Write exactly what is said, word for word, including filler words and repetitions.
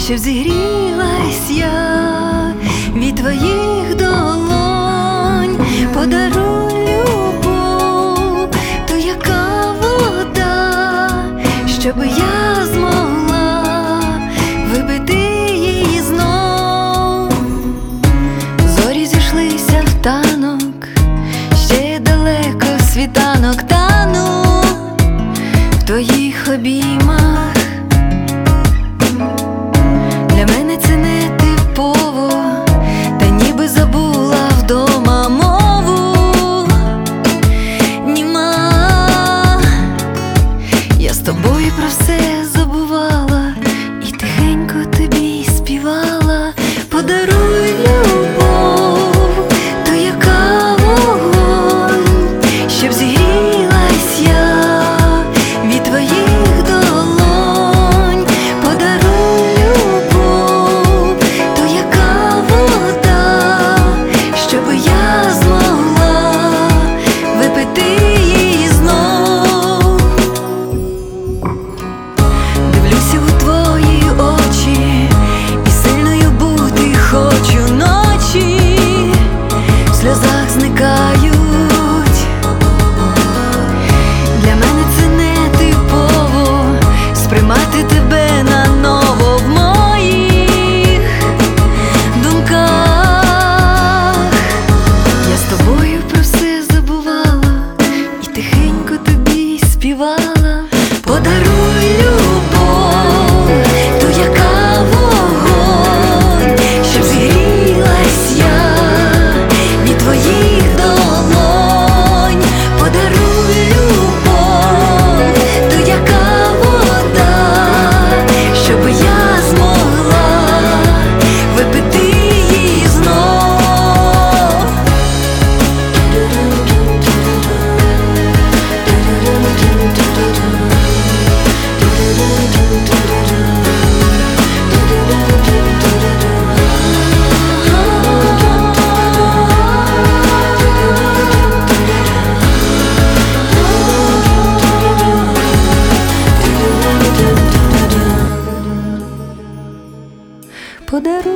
щоб зігрілась я від твоїх долонь. Подаруй любов, то яка вода, щоб я змогла випити її знов. Зорі зійшлися в танок, ще далеко світанок, тану в твоїх обіймах. Для мене це не типово, та ніби забула вдома мову. Німа, я з тобою про все забувала і тихенько тобі співала. Подаруй любов, то яка вогонь, щоб зігрілась я від твоїх долонь. Подаруй любов, то яка вода, щоб я змогла випити її знов. Дивлюся у твої очі і сильною бути хочу. Ночі в сльозах зникають. Для мене це не типово сприймати тебе наново в моїх думках. Я з тобою про все забувала і тихенько тобі співала. Подаруй любов, то яка вогонь, щоб зігрілась я від твоїх долонь. Подаруй любов, то яка вода, щоб я змогла випити її знов. Подаруй